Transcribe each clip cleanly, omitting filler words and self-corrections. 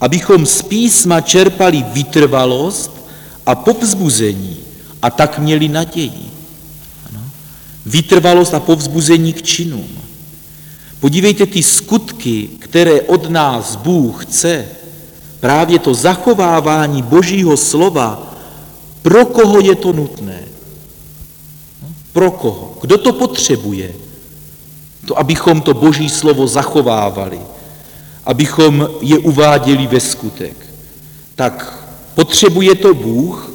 abychom z písma čerpali vytrvalost a povzbuzení a tak měli naději. Ano. Vytrvalost a povzbuzení k činům. Podívejte, ty skutky, které od nás Bůh chce, právě to zachovávání Božího slova, pro koho je to nutné? Pro koho? Kdo to potřebuje? To, abychom to Boží slovo zachovávali, abychom je uváděli ve skutek. Tak potřebuje to Bůh?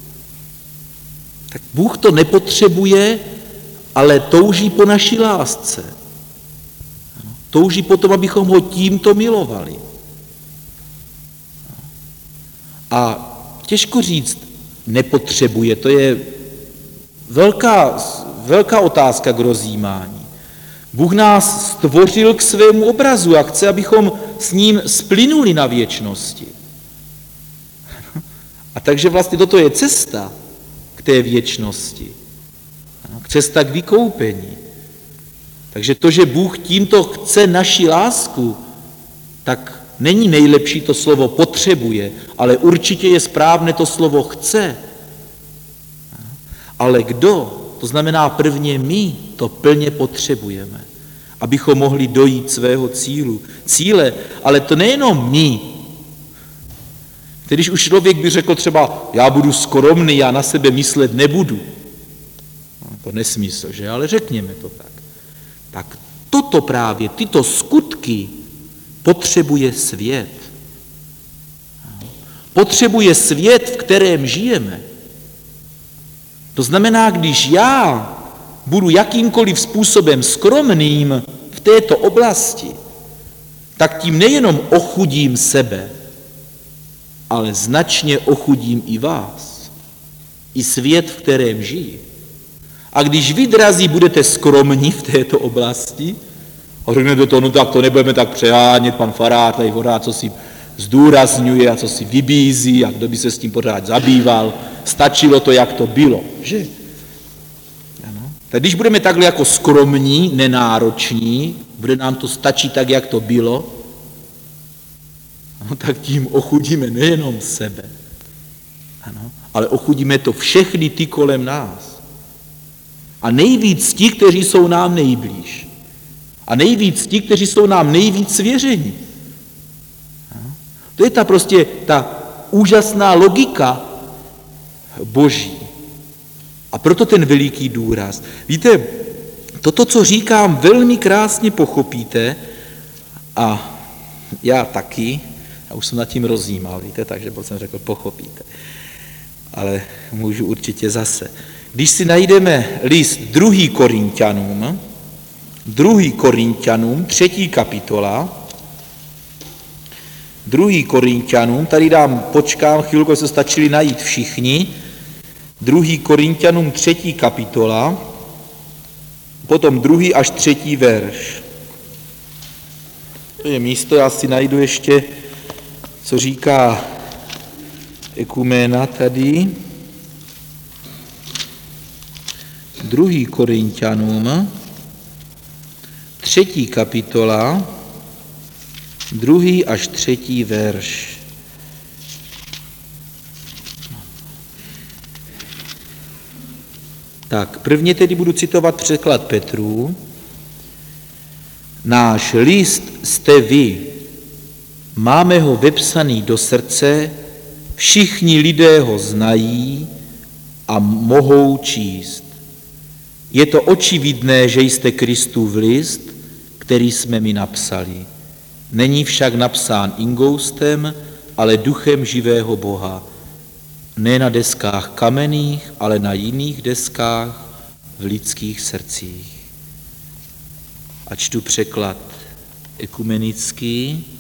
Tak Bůh to nepotřebuje, ale touží po naší lásce. Touží potom, abychom ho tímto milovali. A těžko říct, nepotřebuje, to je velká otázka k rozjímání. Bůh nás stvořil k svému obrazu a chce, abychom s ním splynuli na věčnosti. A takže vlastně toto je cesta k té věčnosti. Cesta k vykoupení. Takže to, že Bůh tímto chce naši lásku, tak není nejlepší to slovo potřebuje, ale určitě je správné to slovo chce. Ale kdo? To znamená prvně my to plně potřebujeme, abychom mohli dojít svého cíle, ale to nejenom my. Když už člověk by řekl třeba, já budu skromný, já na sebe myslet nebudu. No, to nesmysl, že? Ale řekněme to tak. Tak toto právě, tyto skutky potřebuje svět. Potřebuje svět, v kterém žijeme. To znamená, když já budu jakýmkoliv způsobem skromným v této oblasti, tak tím nejenom ochudím sebe, ale značně ochudím i vás, i svět, v kterém žiji. A když vy, drazí, budete skromní v této oblasti, a řeknete to, no tak to nebudeme tak přehánět, pan farář tady pořád, co si zdůrazňuje a co si vybízí a kdo by se s tím pořád zabýval, stačilo to, jak to bylo, že? Ano. Tak když budeme takhle jako skromní, nenároční, bude nám to stačit tak, jak to bylo, no, tak tím ochudíme nejenom sebe, ano, ale ochudíme to všechny ty kolem nás. A nejvíc ti, kteří jsou nám nejblíž. A nejvíc ti, kteří jsou nám nejvíc svěření. To je ta úžasná logika Boží. A proto ten veliký důraz. Víte, toto, co říkám, velmi krásně pochopíte a já taky, já už jsem nad tím rozjímal, víte, takže jsem řekl, pochopíte. Ale můžu určitě zase. Když si najdeme list 2. Korinťanům, 3. kapitola, 2. Korinťanům, tady počkám chvilku, se stačili najít všichni, 2. Korinťanům 3. kapitola, potom 2. až 3. verš. To je místo, já si najdu ještě, co říká ekuména tady. 2. Korinťanům, 3. kapitola, 2. až 3. verš. Tak, prvně tedy budu citovat překlad Petrů. Náš list jste vy, máme ho vepsaný do srdce, všichni lidé ho znají a mohou číst. Je to očividné, že jste Kristův list, který jsme mi napsali. Není však napsán ingoustem, ale duchem živého Boha. Ne na deskách kamenných, ale na jiných deskách v lidských srdcích. A čtu překlad ekumenický.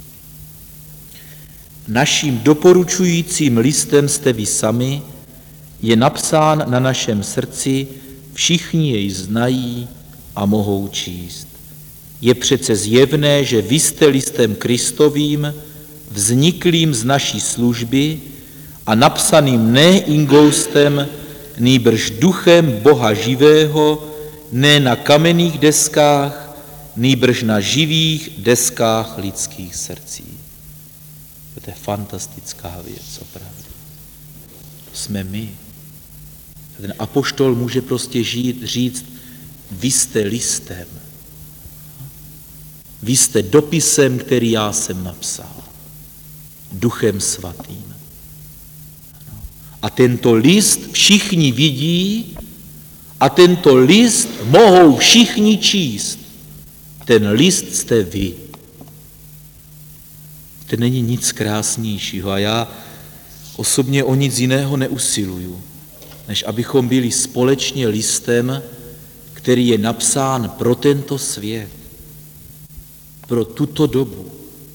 Naším doporučujícím listem jste vy sami, je napsán na našem srdci, všichni jej znají a mohou číst. Je přece zjevné, že vy jste listem Kristovým, vzniklým z naší služby a napsaným ne ingoustem, nýbrž duchem Boha živého, ne na kamenných deskách, nýbrž na živých deskách lidských srdcí. To je fantastická věc, opravdu. To jsme my. Ten apoštol může prostě říct, vy jste listem. Vy jste dopisem, který já jsem napsal. Duchem svatým. A tento list všichni vidí a tento list mohou všichni číst. Ten list jste vy. To není nic krásnějšího a já osobně o nic jiného neusiluju, než abychom byli společně listem, který je napsán pro tento svět, pro tuto dobu.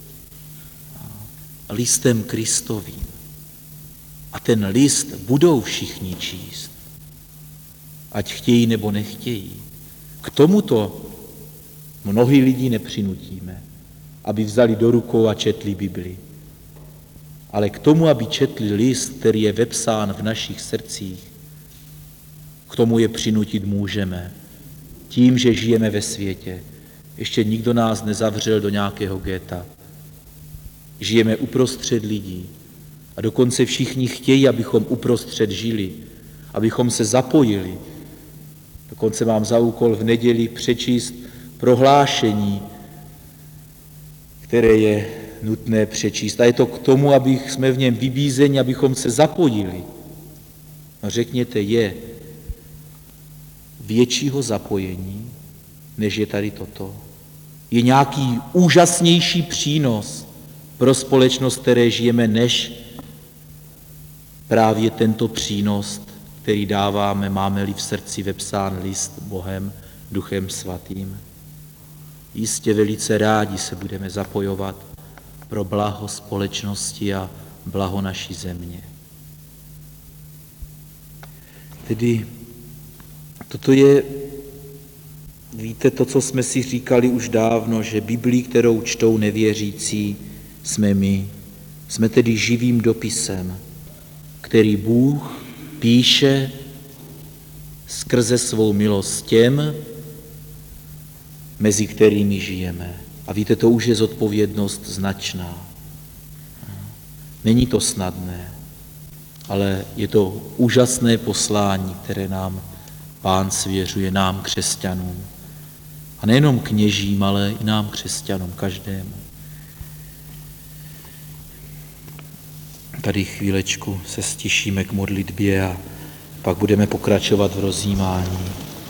Listem Kristovým. A ten list budou všichni číst, ať chtějí nebo nechtějí. K tomuto mnohý lidí nepřinutíme, aby vzali do rukou a četli Bibli. Ale k tomu, aby četli list, který je vepsán v našich srdcích, k tomu je přinutit můžeme. Tím, že žijeme ve světě. Ještě nikdo nás nezavřel do nějakého geta. Žijeme uprostřed lidí a dokonce všichni chtějí, abychom uprostřed žili, abychom se zapojili. Dokonce mám za úkol v neděli přečíst prohlášení, které je nutné přečíst. A je to k tomu, aby jsme v něm vybízeni, abychom se zapojili. No řekněte, je většího zapojení, než je tady toto. Je nějaký úžasnější přínos pro společnost, které žijeme, než právě tento přínos, který dáváme, máme-li v srdci vepsán list Bohem, Duchem Svatým. Jistě velice rádi se budeme zapojovat pro blaho společnosti a blaho naší země. Tedy toto je, víte, to, co jsme si říkali už dávno, že Biblii, kterou čtou nevěřící, jsme my. Jsme tedy živým dopisem, který Bůh píše skrze svou milost těm, mezi kterými žijeme. A víte, to už je zodpovědnost značná. Není to snadné, ale je to úžasné poslání, které nám Pán svěřuje, nám křesťanům. A nejenom kněžím, ale i nám křesťanům, každému. Tady chvílečku se stišíme k modlitbě a pak budeme pokračovat v rozjímání.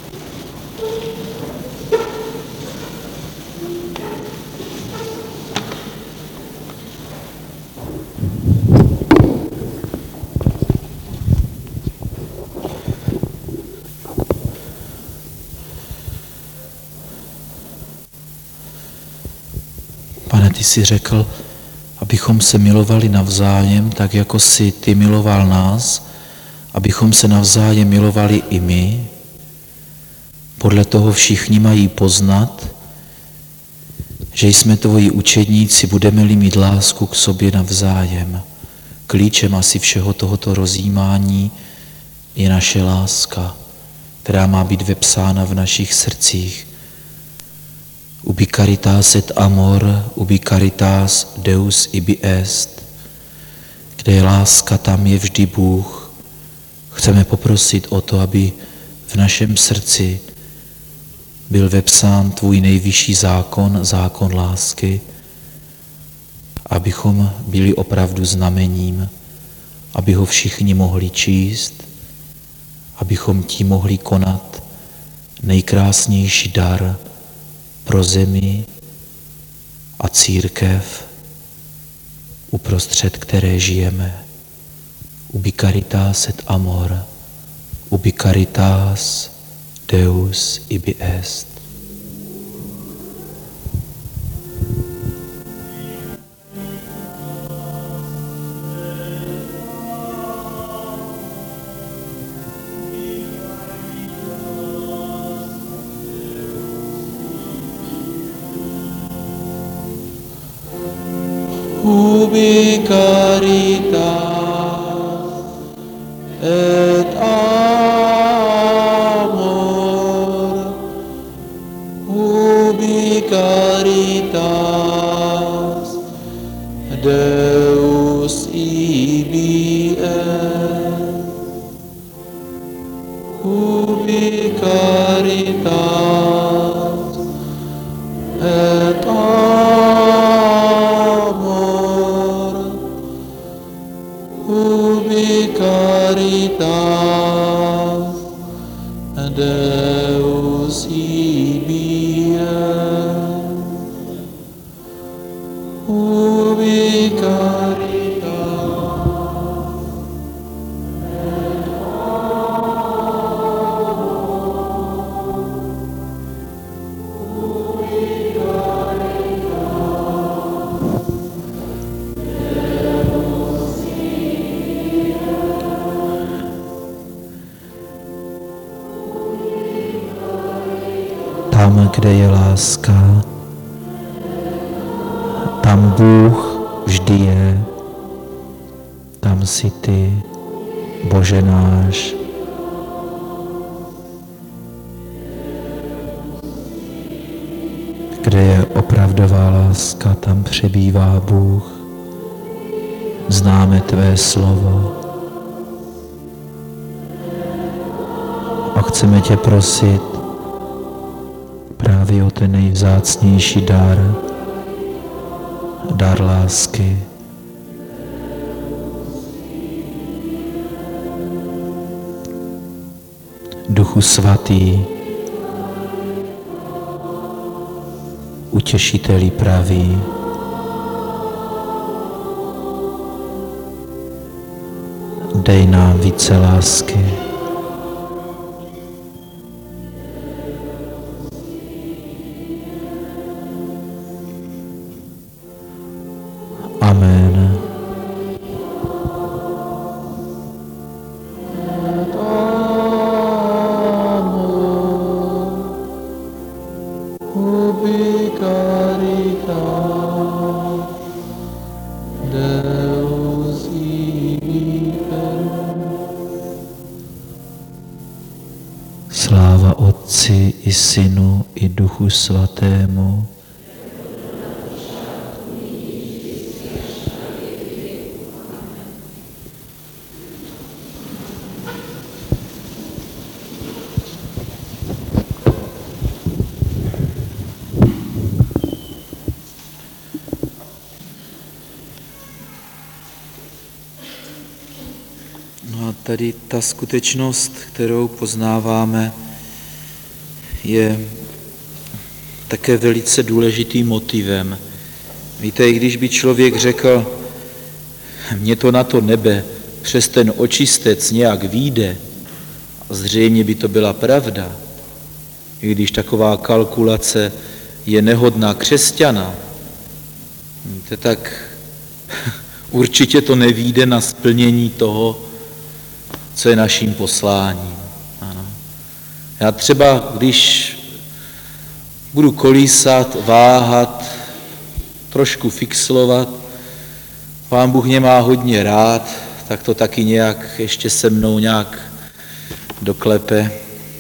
Pane, ty jsi řekl, abychom se milovali navzájem, tak jako jsi ty miloval nás, abychom se navzájem milovali i my. Podle toho všichni mají poznat, že jsme tvoji učedníci, budeme-li mít lásku k sobě navzájem. Klíčem asi všeho tohoto rozjímání je naše láska, která má být vepsána v našich srdcích. Ubi caritas et amor, ubi caritas Deus ibi est. Kde je láska, tam je vždy Bůh. Chceme poprosit o to, aby v našem srdci byl vepsán tvůj nejvyšší zákon, zákon lásky, abychom byli opravdu znamením, aby ho všichni mohli číst, abychom tím mohli konat nejkrásnější dar pro zemi a církev, uprostřed které žijeme. Ubi caritas et amor, ubi caritas Deus ibi est. Ubi caritas et amor, ubi caritas Deus Deus ibi ubi caritas et amor, ubi caritas Deus ibi ubi caritas. Tam, kde je láska, tam Bůh vždy je, tam jsi ty, Bože náš. Kde je opravdová láska, tam přebývá Bůh. Známe tvé slovo a chceme tě prosit právě o ten nejvzácnější dar, dar lásky. Duchu svatý, utěšiteli pravý, dej nám více lásky. Amen. Ubi caritas Deus ibi. Sláva Otci i Synu i Duchu Svatému. No a tady ta skutečnost, kterou poznáváme, je také velice důležitým motivem. Víte, i když by člověk řekl, mně to na to nebe přes ten očistec nějak vyjde, zřejmě by to byla pravda, i když taková kalkulace je nehodná křesťana, víte, tak určitě to nevyjde na splnění toho, co je naším posláním. Ano. Já třeba, když budu kolísat, váhat, trošku fixlovat, Pán Bůh mě má hodně rád, tak to taky nějak ještě se mnou nějak doklepe.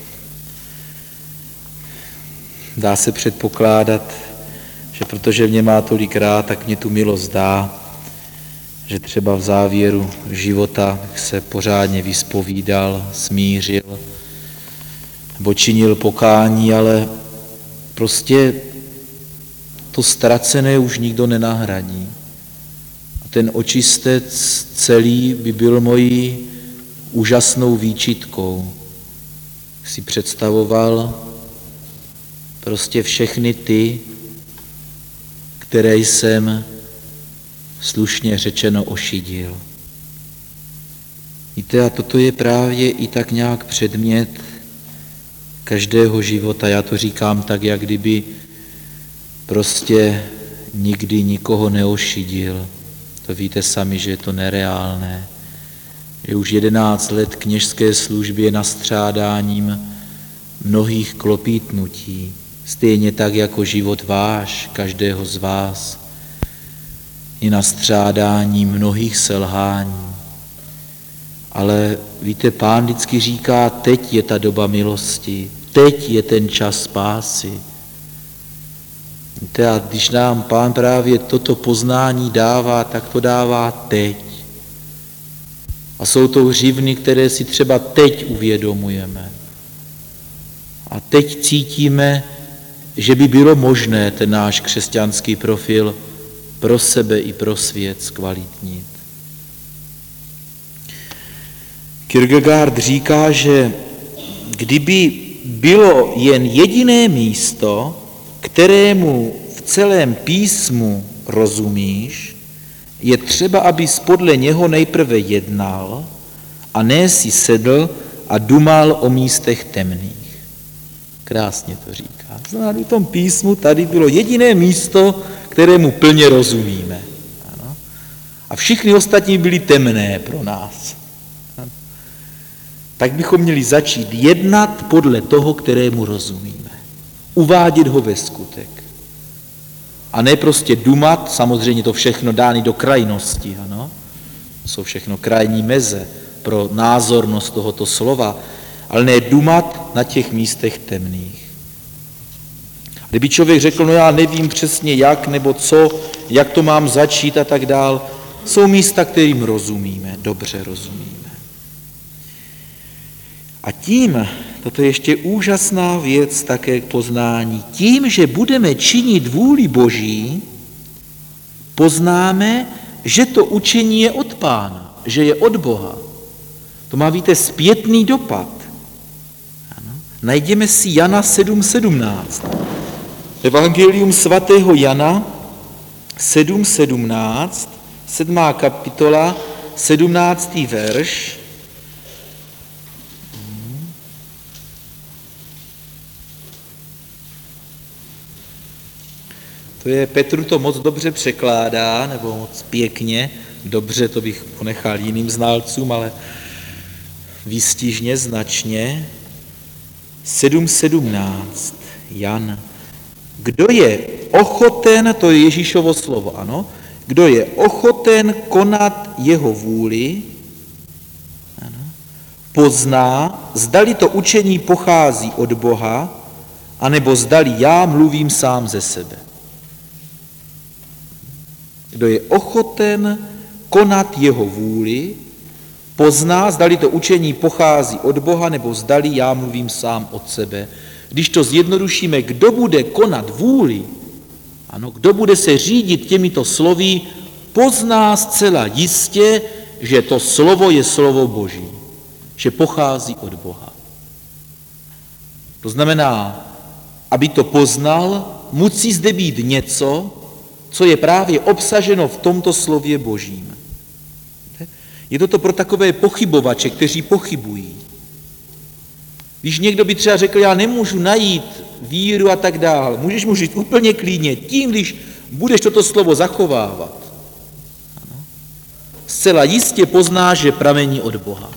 Dá se předpokládat, že protože mě má tolik rád, tak mě tu milost dá, že třeba v závěru života se pořádně vyspovídal, smířil, nebo činil pokání, ale prostě to ztracené už nikdo nenahradí. A ten očistec celý by byl mojí úžasnou výčitkou. Si představoval prostě všechny ty, které jsem slušně řečeno ošidil. Víte, a toto je právě i tak nějak předmět každého života. Já to říkám tak, jak kdyby prostě nikdy nikoho neošidil. To víte sami, že je to nereálné. Že už 11 let kněžské služby je nastřádáním mnohých klopítnutí, stejně tak jako život váš, každého z vás, je nastřádáním mnohých selhání. Ale víte, Pán vždycky říká, teď je ta doba milosti, teď je ten čas spásy. Víte, a když nám Pán právě toto poznání dává, tak to dává teď. A jsou to hřivny, které si třeba teď uvědomujeme. A teď cítíme, že by bylo možné ten náš křesťanský profil pro sebe i pro svět zkvalitnit. Kierkegaard říká, že kdyby bylo jen jediné místo, kterému v celém písmu rozumíš, je třeba, abys podle něho nejprve jednal a ne si sedl a dumal o místech temných. Krásně to říká. Znamená, v tom písmu tady bylo jediné místo, kterému plně rozumíme. Ano? A všichni ostatní byly temné pro nás. Ano? Tak bychom měli začít jednat podle toho, kterému rozumíme. Uvádět ho ve skutek. A ne prostě dumat, samozřejmě to všechno dány do krajnosti. Ano? Jsou všechno krajní meze pro názornost tohoto slova, ale ne dumat na těch místech temných. Kdyby člověk řekl, no já nevím přesně jak nebo co, jak to mám začít a tak dál, jsou místa, kterým rozumíme, dobře rozumíme. A tím, toto je ještě úžasná věc také k poznání, tím, že budeme činit vůli Boží, poznáme, že to učení je od Pána, že je od Boha. To má, víte, zpětný dopad. Ano. Najdeme si Jana 7:17. Evangelium svatého Jana 7:17, 7. kapitola, 17. verš. To je, Petru to moc dobře překládá, nebo moc pěkně, dobře, to bych ponechal jiným znalcům, ale výstižně, značně. 7:17, Jan. Kdo je ochoten, to je Ježíšovo slovo, ano, kdo je ochoten konat jeho vůli, ano, pozná, zdali to učení pochází od Boha, anebo zdali já mluvím sám ze sebe. Kdo je ochoten konat jeho vůli, pozná, zdali to učení pochází od Boha, nebo zdali já mluvím sám od sebe. Když to zjednodušíme, kdo bude konat vůli, ano, kdo bude se řídit těmito slovy, pozná zcela jistě, že to slovo je slovo Boží, že pochází od Boha. To znamená, aby to poznal, musí zde být něco, co je právě obsaženo v tomto slově Božím. Je to pro takové pochybovače, kteří pochybují. Když někdo by třeba řekl, já nemůžu najít víru a tak dál, můžeš mu říct úplně klidně, tím, když budeš toto slovo zachovávat, ano, zcela jistě poznáš, že pramení od Boha.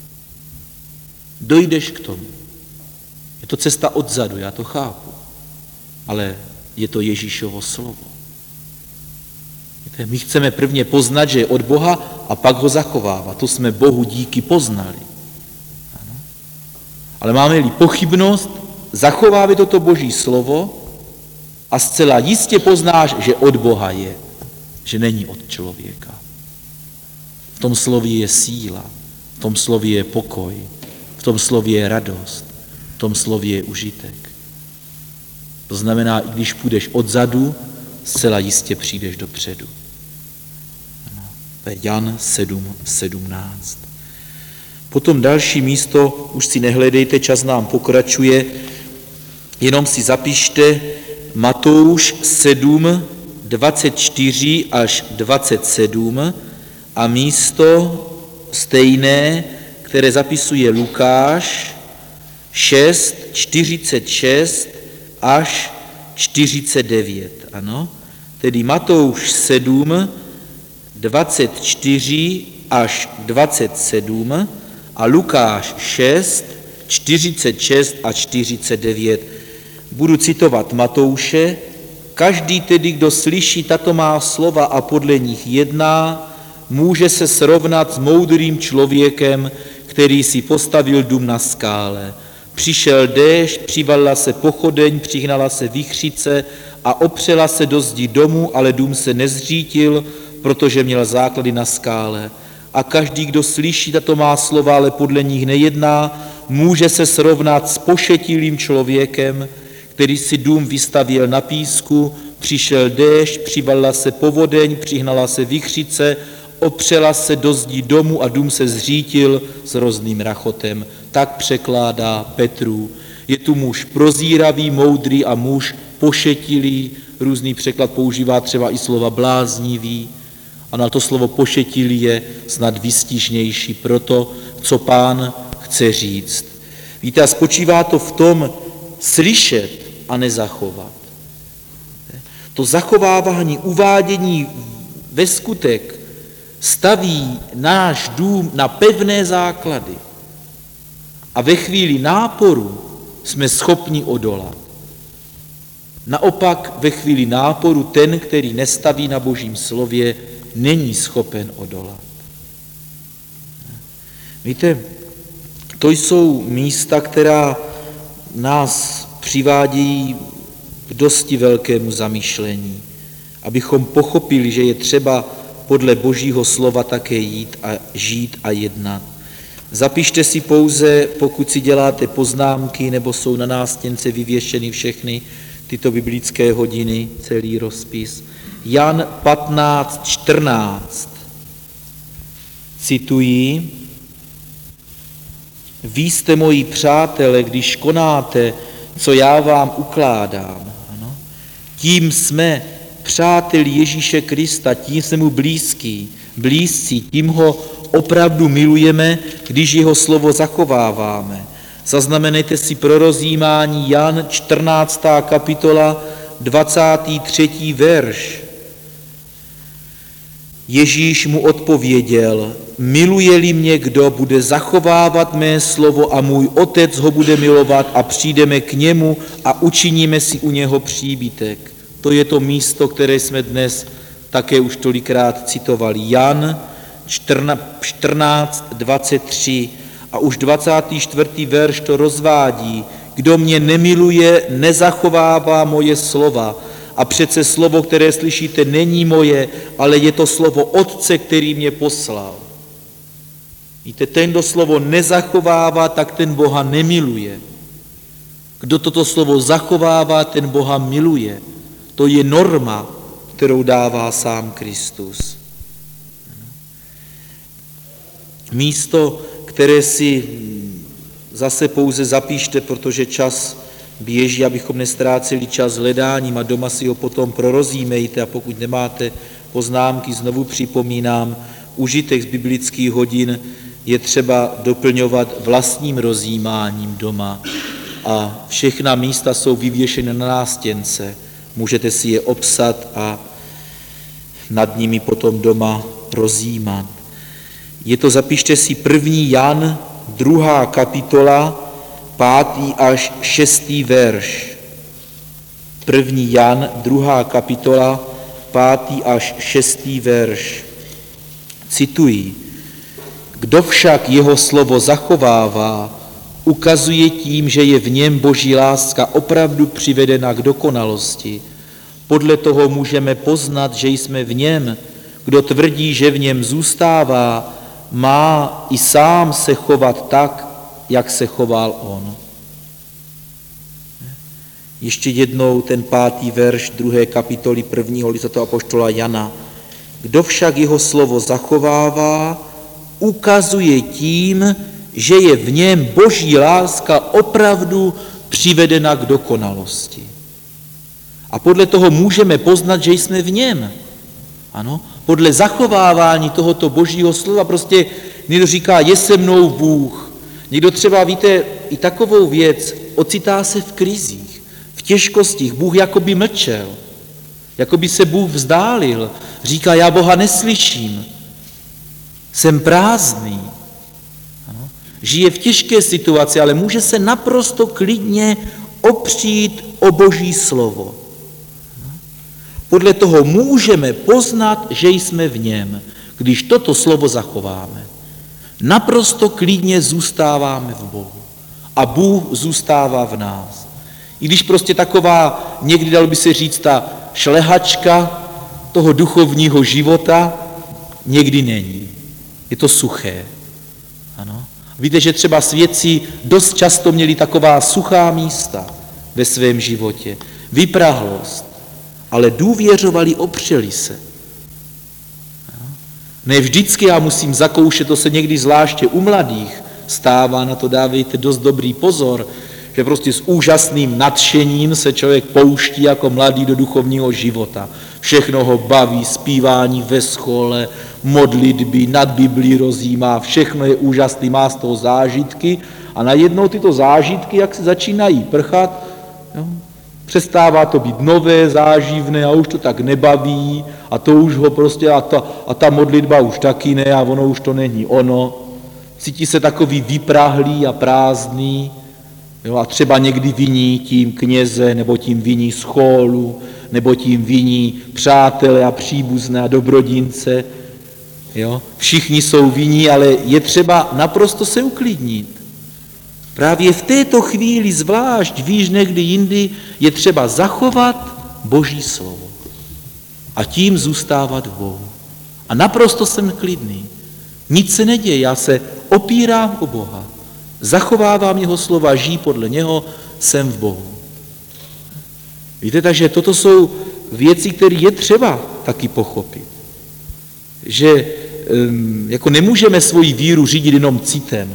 Dojdeš k tomu. Je to cesta odzadu, já to chápu, ale je to Ježíšovo slovo. My chceme prvně poznat, že je od Boha a pak ho zachovávat. To jsme Bohu díky poznali. Ano. Ale máme-li pochybnost, zachováme toto Boží slovo a zcela jistě poznáš, že od Boha je, že není od člověka. V tom slově je síla, v tom slově je pokoj, v tom slově je radost, v tom slově je užitek. To znamená, i když půjdeš odzadu, zcela jistě přijdeš dopředu. To je Jan 7:17. Potom další místo, už si nehledejte, čas nám pokračuje, jenom si zapište Matouš 7:24 až 27 a místo stejné, které zapisuje Lukáš 6:46 až 49. Ano? Tedy Matouš 7:24 až 27 a Lukáš 6:46 až 49. Budu citovat Matouše. Každý tedy, kdo slyší tato má slova a podle nich jedná, může se srovnat s moudrým člověkem, který si postavil dům na skále. Přišel déšť, přivalila se pochodeň, přihnala se vichřice a opřela se do zdi domu, ale dům se nezřítil, protože měl základy na skále. A každý, kdo slyší tato má slova, ale podle nich nejedná, může se srovnat s pošetilým člověkem, který si dům vystavěl na písku, přišel déšť, přivalila se povodeň, přihnala se vichřice, opřela se do zdi domu a dům se zřítil s hrozným rachotem. Tak překládá Petrův. Je tu muž prozíravý, moudrý a muž pošetilý. Různý překlad používá třeba i slova bláznivý. A na to slovo pošetilý je snad výstižnější pro to, co Pán chce říct. Víte, a spočívá to v tom slyšet a nezachovat. To zachovávání, uvádění ve skutek staví náš dům na pevné základy. A ve chvíli náporu jsme schopni odolat. Naopak ve chvíli náporu ten, který nestaví na Božím slově, není schopen odolat. Víte, to jsou místa, která nás přivádějí k dosti velkému zamýšlení, abychom pochopili, že je třeba podle Božího slova také jít a žít a jednat. Zapište si pouze, pokud si děláte poznámky, nebo jsou na nástěnce vyvěšeny všechny tyto biblické hodiny, celý rozpis. Jan 15:14. Cituji: Vy jste moji přátelé, když konáte, co já vám ukládám. Ano? Tím jsme přáteli Ježíše Krista, tím jsme mu blízcí, tím ho opravdu milujeme, když jeho slovo zachováváme. Zaznamenejte si pro rozjímání Jan 14. kapitola 23. verš. Ježíš mu odpověděl: Miluje-li mě kdo, bude zachovávat mé slovo a můj Otec ho bude milovat a přijdeme k němu a učiníme si u něho příbytek. To je to místo, které jsme dnes také už tolikrát citovali. Jan 14:23 a už 24. verš to rozvádí. Kdo mě nemiluje, nezachovává moje slova. A přece slovo, které slyšíte, není moje, ale je to slovo Otce, který mě poslal. Víte, ten, kdo slovo nezachovává, tak ten Boha nemiluje. Kdo toto slovo zachovává, ten Boha miluje. To je norma, kterou dává sám Kristus. Místo, které si zase pouze zapíšte, protože čas běží, abychom nestráceli čas hledáním a doma si ho potom prorozímejte, a pokud nemáte poznámky, znovu připomínám, užitek z biblických hodin je třeba doplňovat vlastním rozjímáním doma a všechna místa jsou vyvěšeny na nástěnce. Můžete si je obsat a nad nimi potom doma rozjímat. Je to, zapište si, 1. Jan, 2. kapitola, 5. až 6. verš. 1. Jan, 2. kapitola, 5. až 6. verš. Cituji: Kdo však jeho slovo zachovává, ukazuje tím, že je v něm Boží láska opravdu přivedena k dokonalosti. Podle toho můžeme poznat, že jsme v něm. Kdo tvrdí, že v něm zůstává, má i sám se chovat tak, jak se choval on. Ještě jednou ten 5. verš 2. kapitoly 1. listu apoštola Jana. Kdo však jeho slovo zachovává, ukazuje tím, že je v něm Boží láska opravdu přivedena k dokonalosti. A podle toho můžeme poznat, že jsme v něm. Ano, podle zachovávání tohoto Božího slova prostě někdo říká, je se mnou Bůh. Někdo třeba, víte, i takovou věc, ocitá se v krizích, v těžkostích. Bůh jakoby mlčel, jakoby se Bůh vzdálil. Říká, já Boha neslyším, jsem prázdný. Ano. Žije v těžké situaci, ale může se naprosto klidně opřít o Boží slovo. Podle toho můžeme poznat, že jsme v něm, když toto slovo zachováme. Naprosto klidně zůstáváme v Bohu a Bůh zůstává v nás. I když prostě taková, někdy dalo by se říct, ta šlehačka toho duchovního života někdy není. Je to suché. Ano. Víte, že třeba svědci dost často měli taková suchá místa ve svém životě. Vyprahlost. Ale důvěřovali, opřeli se. Ne vždycky já musím zakoušet, to se někdy zvláště u mladých stává, na to dávejte dost dobrý pozor, že prostě s úžasným nadšením se člověk pouští jako mladý do duchovního života. Všechno ho baví, zpívání ve škole, modlitby, nad Biblí rozjímá, všechno je úžasný, má z toho zážitky a najednou tyto zážitky, jak se začínají prchat, jo, přestává to být nové, záživné a už to tak nebaví a to už ho prostě a ta modlitba už taky ne a ono už to není ono. Cítí se takový vyprahlý a prázdný, jo, a třeba někdy viní tím kněze, nebo tím viní schólu, nebo tím viní přátelé a příbuzné a dobrodince. Jo. Všichni jsou vinní, ale je třeba naprosto se uklidnit. Právě v této chvíli zvlášť, víš, někdy jindy, je třeba zachovat Boží slovo a tím zůstávat v Bohu. A naprosto jsem klidný. Nic se neděje, já se opírám o Boha. Zachovávám jeho slova, žijí podle něho, jsem v Bohu. Víte, takže toto jsou věci, které je třeba taky pochopit. Že jako nemůžeme svoji víru řídit jenom citem,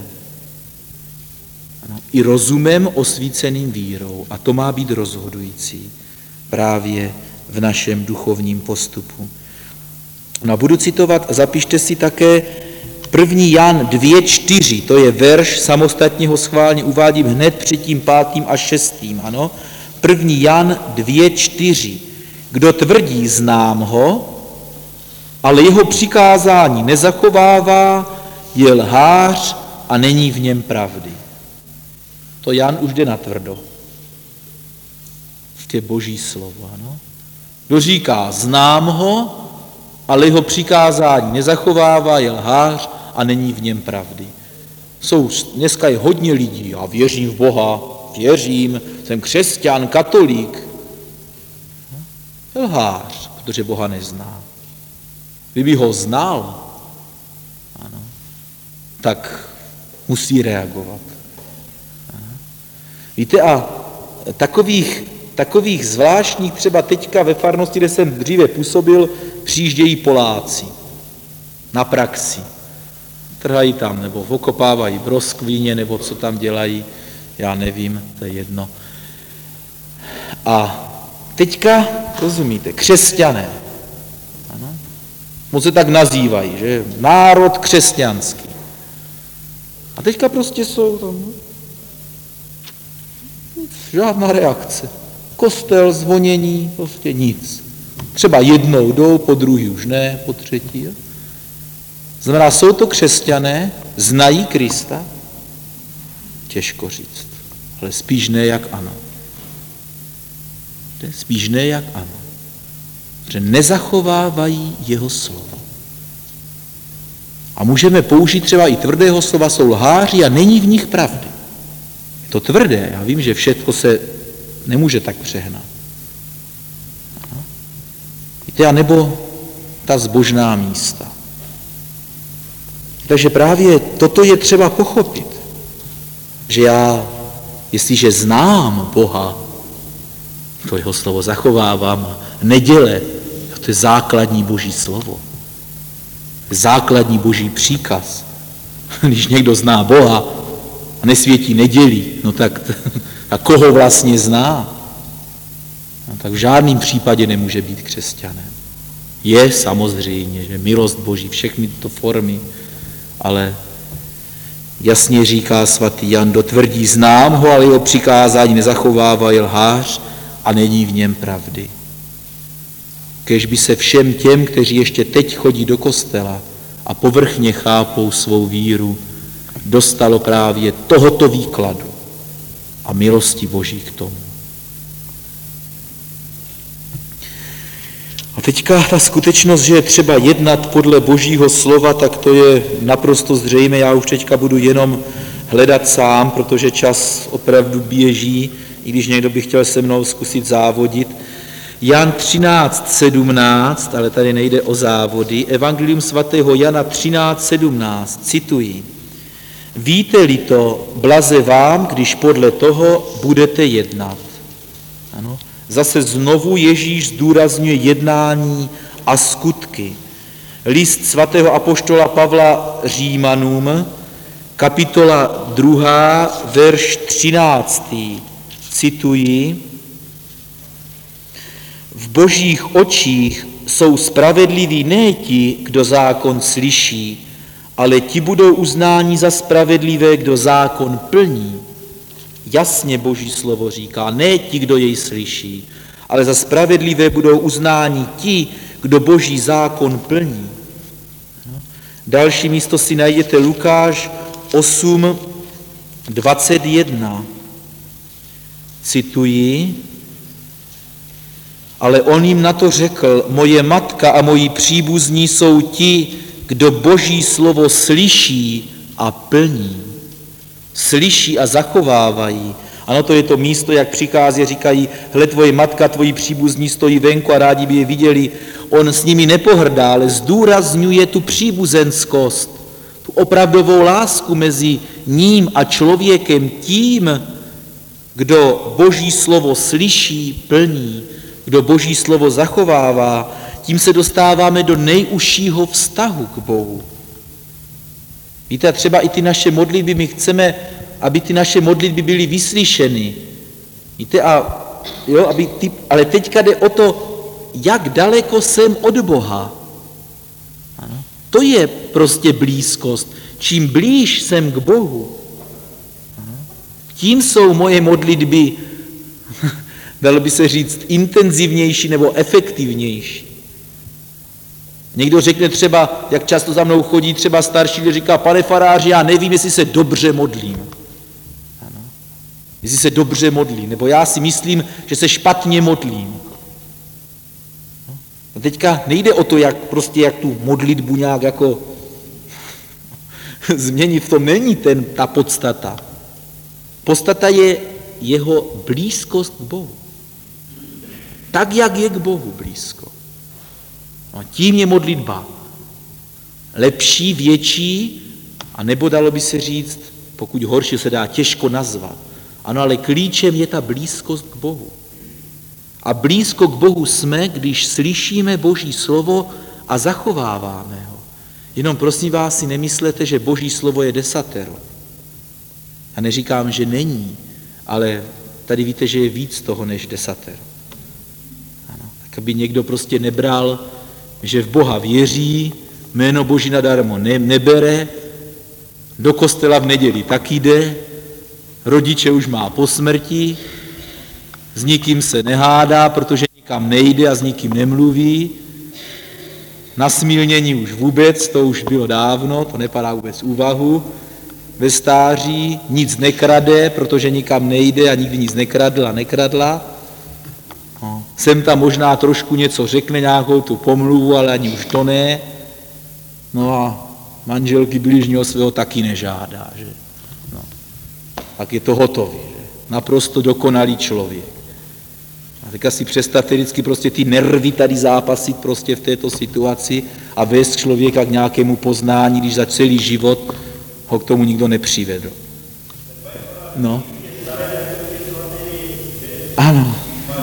i rozumem osvíceným vírou. A to má být rozhodující právě v našem duchovním postupu. No a budu citovat, zapište si také 1. Jan 2,4, to je verš, samostatně ho schválně uvádím hned před tím 5. a 6. Ano? 1. Jan 2,4. Kdo tvrdí, znám ho, ale jeho přikázání nezachovává, je lhář a není v něm pravdy. To Jan už jde natvrdo. V tě Boží slovo, ano? Kdo říká, znám ho, ale jeho přikázání nezachovává, je lhář a není v něm pravdy. Dneska je hodně lidí, já věřím v Boha, věřím, jsem křesťan, katolík. Je lhář, protože Boha nezná. Kdyby ho znal, ano, tak musí reagovat. Víte, a takových zvláštních, třeba teďka ve farnosti, kde jsem dříve působil, přijíždějí Poláci na praxi. Trhají tam, nebo okopávají broskvíně, nebo co tam dělají, já nevím, to je jedno. A teďka, rozumíte, křesťané, ano, moc se tak nazývají, že národ křesťanský. A teďka prostě jsou tam, žádná reakce. Kostel, zvonění, prostě nic. Třeba jednou jdou, po druhý už ne, po třetí. Znamená, jsou to křesťané, znají Krista? Těžko říct, ale spíš ne jak ano. Spíš ne jak ano. Protože nezachovávají jeho slovo. A můžeme použít třeba i tvrdého slova, jsou lháři a není v nich pravdy. Je to tvrdé, já vím, že všechno se nemůže tak přehnat. Víte, a nebo ta zbožná místa. Takže právě toto je třeba pochopit, že já, jestliže znám Boha, to jeho slovo zachovávám, neděle, to je základní Boží slovo, základní Boží příkaz. Když někdo zná Boha a nesvětí neděli, no tak a koho vlastně zná? No, tak v žádném případě nemůže být křesťanem. Je samozřejmě, že milost Boží, všechny tyto formy, ale jasně říká svatý Jan, kdo tvrdí, znám ho, ale jeho přikázání nezachovává, je lhář a není v něm pravdy. Kéž by se všem těm, kteří ještě teď chodí do kostela a povrchně chápou svou víru, dostalo právě tohoto výkladu a milosti Boží k tomu. A teďka ta skutečnost, že je třeba jednat podle Božího slova, tak to je naprosto zřejmé. Já už teďka budu jenom hledat sám, protože čas opravdu běží. i když někdo by chtěl se mnou zkusit závodit. Jan 13:17, ale tady nejde o závody, Evangelium svatého Jana 13:17, cituji. Víte-li to, blaze vám, když podle toho budete jednat. Ano. Zase znovu Ježíš zdůrazňuje jednání a skutky. List svatého apoštola Pavla Římanům, kapitola 2, verš 13. Cituji. V božích očích jsou spravedliví ne ti, kdo zákon slyší, ale ti budou uznáni za spravedlivé, kdo zákon plní. Jasně Boží slovo říká, ne ti, kdo jej slyší, ale za spravedlivé budou uznáni ti, kdo Boží zákon plní. Další místo si najdete Lukáš 8:21. Cituji, ale on jim na to řekl, moje matka a moji příbuzní jsou ti, kdo Boží slovo slyší a plní. Slyší a zachovávají. Ano, to je to místo, jak přichází, říkají, hle, tvoje matka, tvoji příbuzní stojí venku a rádi by je viděli. On s nimi nepohrdá, ale zdůrazňuje tu příbuzenskost, tu opravdovou lásku mezi ním a člověkem, tím, kdo Boží slovo slyší, plní, kdo Boží slovo zachovává, tím se dostáváme do nejužšího vztahu k Bohu. Víte, a třeba i ty naše modlitby, my chceme, aby ty naše modlitby byly vyslyšeny. Víte, ale teďka jde o to, jak daleko jsem od Boha. Ano. To je prostě blízkost. Čím blíž jsem k Bohu, tím jsou moje modlitby, dalo by se říct, intenzivnější nebo efektivnější. Někdo řekne třeba, jak často za mnou chodí třeba starší, kdo říká, pane faráři, já nevím, jestli se dobře modlím. Ano. Jestli se dobře modlím, nebo já si myslím, že se špatně modlím. A teďka nejde o to, jak tu modlitbu nějak jako změnit, v tom není ta podstata. Podstata je jeho blízkost k Bohu. Tak, jak je k Bohu blízko. No, tím je modlitba lepší, větší, a nebo dalo by se říct, pokud horší se dá těžko nazvat. Ano, ale klíčem je ta blízkost k Bohu. A blízko k Bohu jsme, když slyšíme Boží slovo a zachováváme ho. Jenom prosím vás, si nemyslete, že Boží slovo je desatero. Já neříkám, že není, ale tady víte, že je víc toho než desatero. Ano, tak aby někdo prostě nebral, že v Boha věří, jméno Boží nadarmo nebere, do kostela v neděli taky jde, rodiče už má po smrti, s nikým se nehádá, protože nikam nejde a s nikým nemluví, na smilnění už vůbec, to už bylo dávno, to nepadá vůbec úvahu, ve stáří nic nekrade, protože nikam nejde a nikdy nic nekradl a nekradla. No, sem tam možná trošku něco řekne, nějakou tu pomluvu, ale ani už to ne. No a manželky bližního svého taky nežádá, že? No, tak je to hotový, že? Naprosto dokonalý člověk. A teďka si představte vždycky prostě ty nervy tady zápasit prostě v této situaci a vést člověka k nějakému poznání, když za celý život ho k tomu nikdo nepřivedl. No. Ano.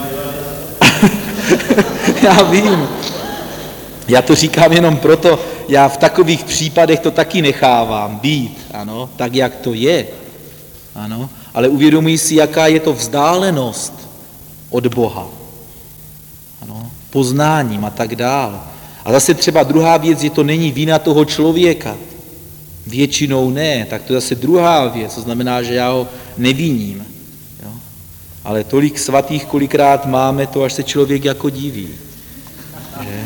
Já vím. Já to říkám jenom proto, já v takových případech to taky nechávám být, ano, tak, jak to je. Ano, ale uvědomuji si, jaká je to vzdálenost od Boha. Ano, poznáním a tak dál. A zase třeba druhá věc, že to není vina toho člověka. Většinou ne, tak to je zase druhá věc, to znamená, že já ho neviním. Jo? Ale tolik svatých, kolikrát máme, to až se člověk jako diví. Že?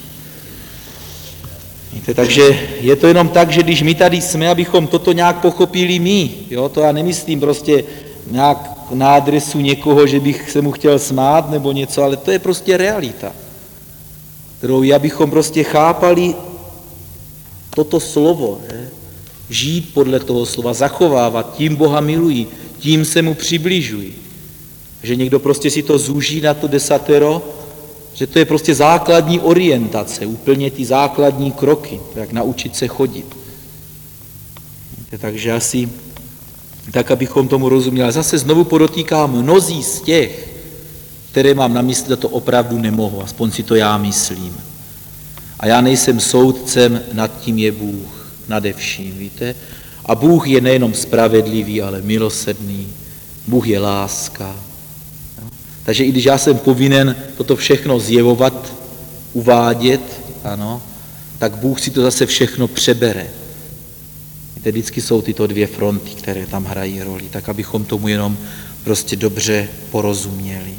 Víte, takže je to jenom tak, že když my tady jsme, abychom toto nějak pochopili my, jo? To já nemyslím prostě nějak na adresu někoho, že bych se mu chtěl smát nebo něco, ale to je prostě realita, kterou abychom prostě chápali toto slovo, že? Žít podle toho slova, zachovávat, tím Boha milují, tím se mu přibližují. Že někdo prostě si to zúží na to desatero, že to je prostě základní orientace, úplně ty základní kroky, jak naučit se chodit. Takže asi tak, abychom tomu rozuměli. Zase znovu podotýkám, mnozí z těch, které mám na mysli, to opravdu nemohu, aspoň si to já myslím. A já nejsem soudcem, nad tím je Bůh, nade vším, víte? A Bůh je nejenom spravedlivý, ale milosrdný. Bůh je láska. Takže i když já jsem povinen toto všechno zjevovat, uvádět, ano, tak Bůh si to zase všechno přebere. Víte, vždycky jsou tyto dvě fronty, které tam hrají roli, tak abychom tomu jenom prostě dobře porozuměli.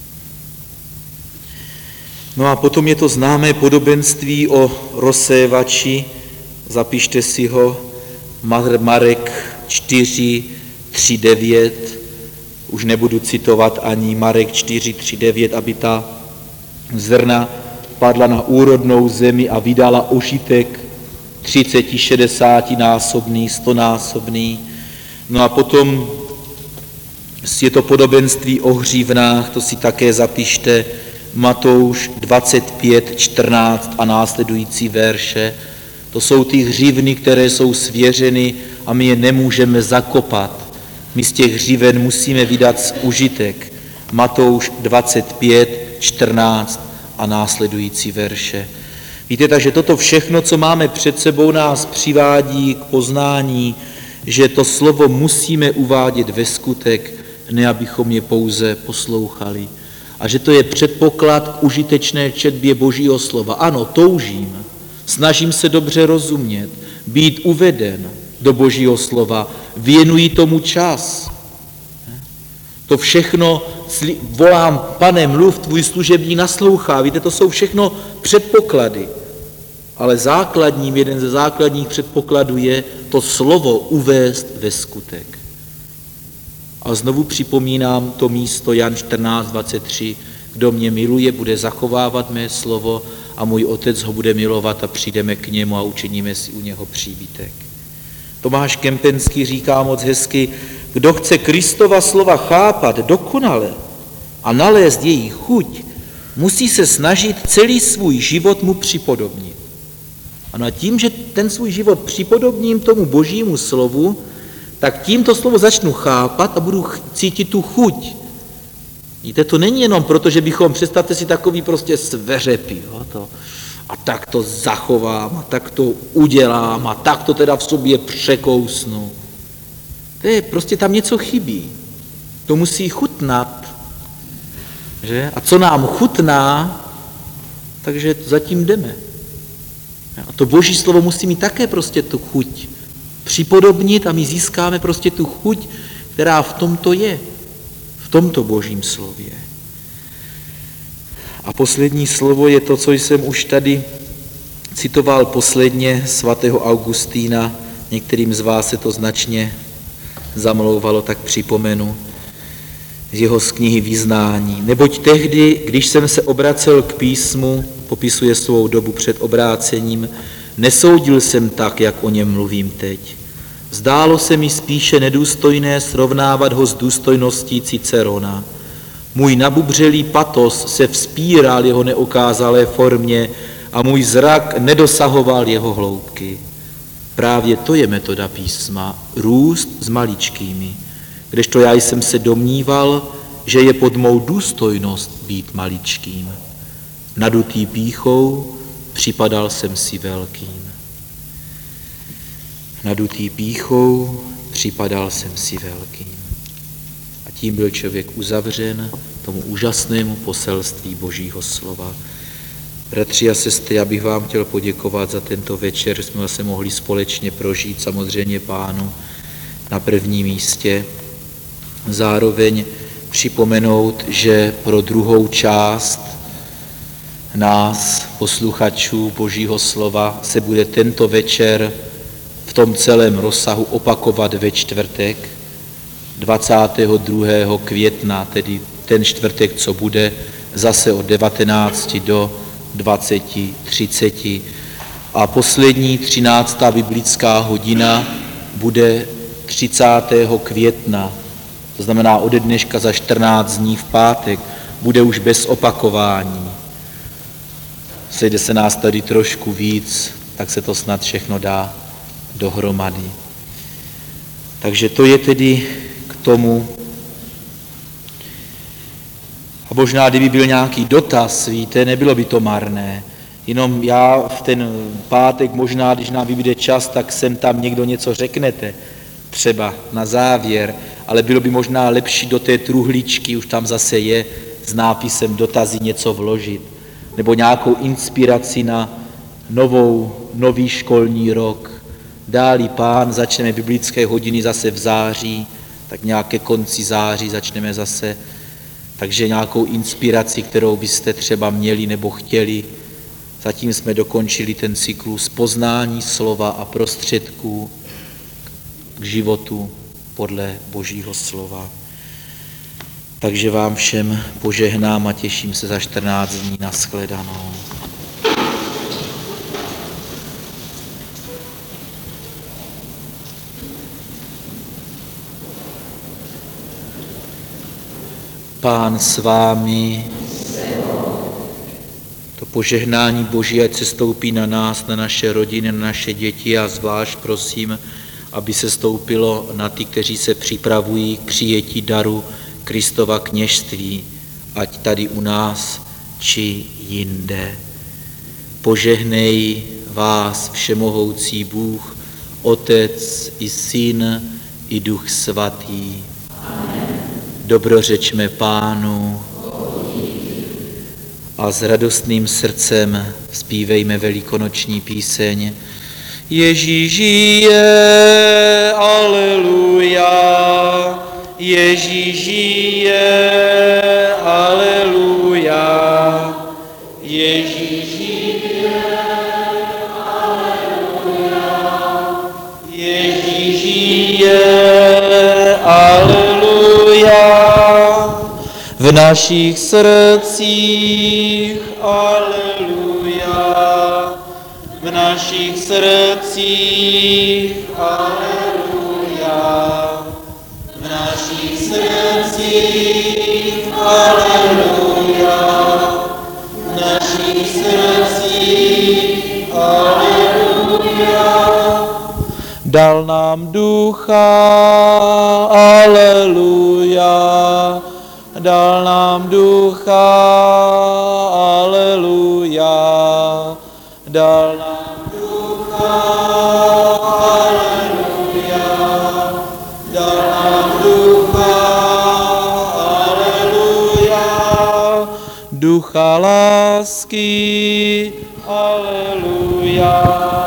No a potom je to známé podobenství o rozsévači, zapište si ho, Marek 4, 3, 9, už nebudu citovat ani Marek 4, 3, 9, aby ta zrna padla na úrodnou zemi a vydala užitek 30, 60 násobný, 100 násobný. No a potom je to podobenství o hřívnách, to si také zapište, Matouš 25, 14 a následující verše. To jsou ty hřívny, které jsou svěřeny a my je nemůžeme zakopat. My z těch hříven musíme vydat užitek. Matouš 25, 14 a následující verše. Víte, takže toto všechno, co máme před sebou, nás přivádí k poznání, že to slovo musíme uvádět ve skutek, ne abychom je pouze poslouchali. A že to je předpoklad k užitečné četbě Božího slova. Ano, toužím, snažím se dobře rozumět, být uveden do Božího slova, věnuji tomu čas. To všechno volám, Pane, mluv, tvůj služebník naslouchá. Víte, to jsou všechno předpoklady. Ale jeden ze základních předpokladů je to slovo uvést ve skutek. A znovu připomínám to místo Jan 14, 23. Kdo mě miluje, bude zachovávat mé slovo a můj Otec ho bude milovat a přijdeme k němu a učiníme si u něho příbytek. Tomáš Kempenský říká moc hezky, kdo chce Kristova slova chápat dokonale a nalézt jejich chuť, musí se snažit celý svůj život mu připodobnit. Ano a tím, že ten svůj život připodobním tomu Božímu slovu, tak tímto slovo začnu chápat a budu cítit tu chuť. Víte, to není jenom proto, že bychom, představte si takový prostě sveřepy, a tak to zachovám, a tak to udělám, a tak to teda v sobě překousnu. To je prostě tam něco chybí. To musí chutnat. Že? A co nám chutná, takže zatím jdeme. A to Boží slovo musí mít také prostě tu chuť připodobnit a my získáme prostě tu chuť, která v tomto je, v tomto Božím slově. A poslední slovo je to, co jsem už tady citoval posledně svatého Augustína. Některým z vás se to značně zamlouvalo, tak připomenu z jeho z knihy Vyznání. Neboť tehdy, když jsem se obracel k písmu, popisuje svou dobu před obrácením, nesoudil jsem tak, jak o něm mluvím teď. Zdálo se mi spíše nedůstojné srovnávat ho s důstojností Cicerona. Můj nabubřelý patos se vzpíral jeho neokázalé formě a můj zrak nedosahoval jeho hloubky. Právě to je metoda písma, růst s maličkými, kdežto já jsem se domníval, že je pod mou důstojnost být maličkým. Nadutý pýchou připadal jsem si velkým. Nadutý pýchou připadal jsem si velkým. A tím byl člověk uzavřen tomu úžasnému poselství Božího slova. Bratři a sestry, já bych vám chtěl poděkovat za tento večer, že jsme se mohli společně prožít, samozřejmě Pánu na prvním místě. Zároveň připomenout, že pro druhou část nás, posluchačů Božího slova, se bude tento večer v tom celém rozsahu opakovat ve čtvrtek, 22. května, tedy ten čtvrtek, co bude, zase od 19 do 20:30. A poslední 13. biblická hodina bude 30. května To znamená ode dneška za 14 dní v pátek, bude už bez opakování. Sejde se nás tady trošku víc, tak se to snad všechno dá dohromady. Takže to je tedy k tomu. A možná, kdyby byl nějaký dotaz, víte, nebylo by to marné. Jenom já v ten pátek, možná, když nám vybude čas, tak sem tam někdo něco řeknete, třeba na závěr, ale bylo by možná lepší do té truhličky, už tam zase je s nápisem dotazy něco vložit, nebo nějakou inspiraci na nový školní rok. Dá-li Pán, začneme biblické hodiny zase v září, tak nějaké konci září začneme zase, takže nějakou inspiraci, kterou byste třeba měli nebo chtěli. Zatím jsme dokončili ten cyklus poznání slova a prostředků k životu podle Božího slova. Takže vám všem požehnám a těším se za 14 dní na shledanou. Pán s vámi, to požehnání Boží, ať se stoupí na nás, na naše rodiny, na naše děti a zvlášť prosím, aby se stoupilo na ty, kteří se připravují k přijetí daru Kristova kněžství, ať tady u nás, či jinde. Požehnej vás všemohoucí Bůh, Otec i Syn i Duch Svatý. Dobrořečme Pánu a s radostným srdcem zpívejme velikonoční píseň. Ježíš žije, aleluja, Ježíš žije, aleluja, Ježíš žije, aleluja, Ježíš žije, aleluja. V našich srdcích, aleluja, v našich srdcích, aleluja, v našich srdcích, aleluja, v našich srdcích, aleluja. Dal nám ducha, aleluja, dal nám ducha, aleluja, dal nám ducha, aleluja, dal nám ducha, aleluja, ducha lásky, aleluja.